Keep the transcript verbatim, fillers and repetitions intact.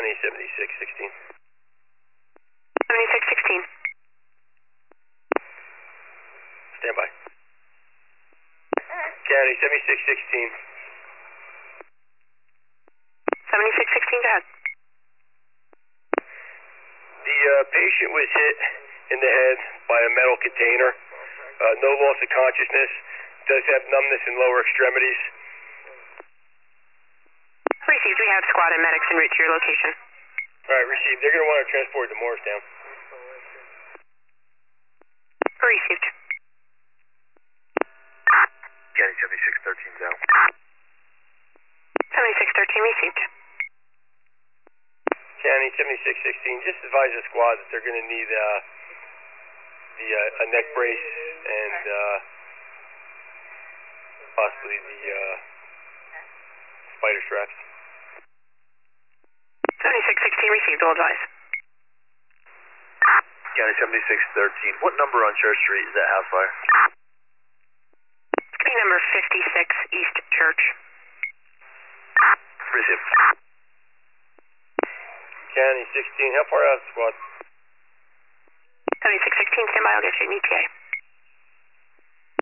County seventy-six sixteen. seventy-six sixteen. Stand by. County seventy-six sixteen. seventy-six sixteen, go ahead. The uh, patient was hit in the head by a metal container. Uh, no loss of consciousness. Does have numbness in lower extremities. Received. We have squad and medics en route to your location. All right, received. They're going to want to transport to Morristown. Received. County seventy-six thirteen down. seventy-six thirteen received. County seventy-six sixteen, just advise the squad that they're going to need uh, the uh, a neck brace and uh, possibly the uh, spider straps. seventy-six sixteen received, all advise. County seventy-six thirteen, what number on Church Street is that house fire? Street number fifty-six East Church. Received. County sixteen, how far out is the squad? seventy-six sixteen, stand by, I'll get you an E T A.